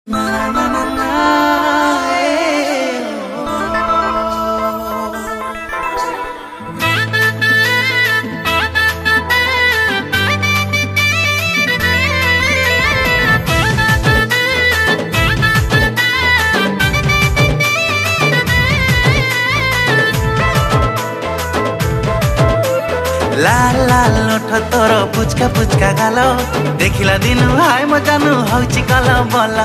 लाल लाल ओठ तोर पुचका पुचका गाल देखिला दिनु हाय म जानु हौची कल बल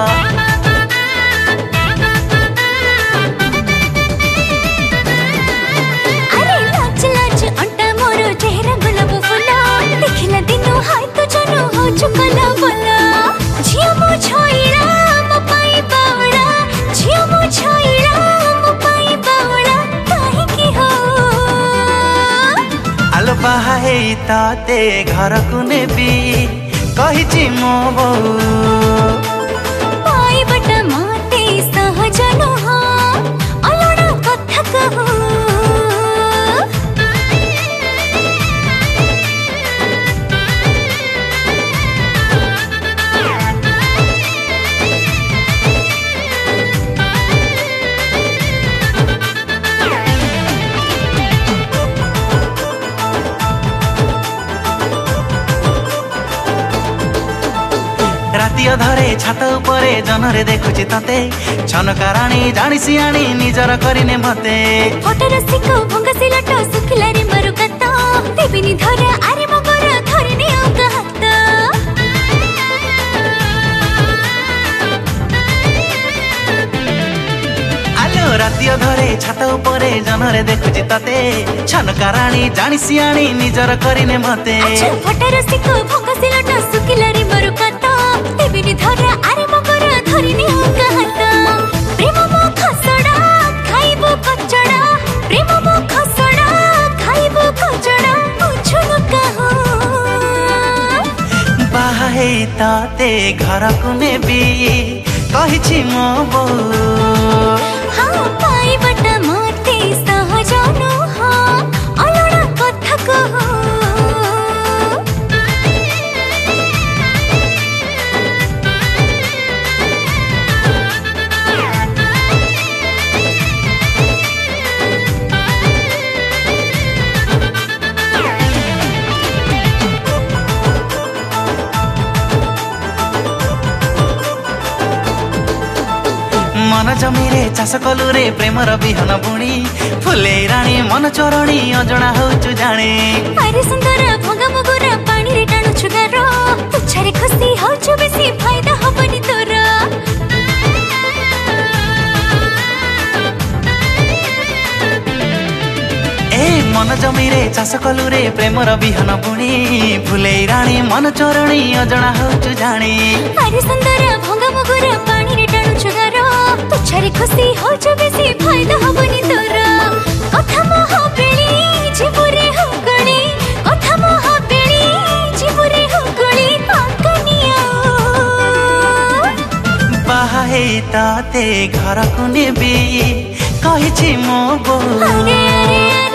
अरे लाज लाज अंटा मोर चेहरा गुलाब फूल देखिला दिनु हाय तो जानु हौची कल बल झियो मो छोइरा म पाई बावड़ा झियो मो छोइरा म पाई बावड़ा काहे की हो आलो बाहे ताते घर को नेबी कहिची मो बहू पाई बट माते सहज नुह अलड़ा कथा कहू राति अधरे छात उपरे जनरे देखुची तते छनका राणी जानी सियाणी निजर करिने मते फोटो रसिको भंगा सिलट सुखिला रे मरु कत देबिनी धरा आरे मगर धरिने औका हात आलो राति अधरे छात उपरे जनरे देखुची तते छनका राणी जानी सियाणी निजर करिने मते फोटो रसिको भंगा सिलट सुखिला रे मरु कत देबिनी धरा आरे मगर धरिने औका हात प्रेम मो खसड़ा खाइबो कचड़ा प्रेम मो खसड़ा खाइबो कचड़ा बुझुन कहो बाहे ताते घर को नेबी कहिची मो बहू हाँ पाई बट माते सहज नुह अलड़ा कथा कहू मन जमीरे चाष कलु रे प्रेमर बिहन बुणी फुले राणी मन चोरणी अजणा होचु जाने अरे सुंदर भंगा मगुरा पानी रे टाणु छुगार तुच्छारे खुशी होचु बेसी फायदा हबनी तोर ए मन जमीरे चाष कलु रे प्रेमर बिहन बुणी फुले राणी मन चोरणी अजणा होचु जाने अरे सुंदर भंगा मगुरा पानी रे टाणु छुगार तुच्छारे खुशी होचु बेसी फायदा हबनी तोर कथा मोह बेली जीवरे हुगणी कथा मोह बेली जीवरे हुगणी काकनिया बाहे ताते घर को नेबी कहिची मो बहू अरे अरे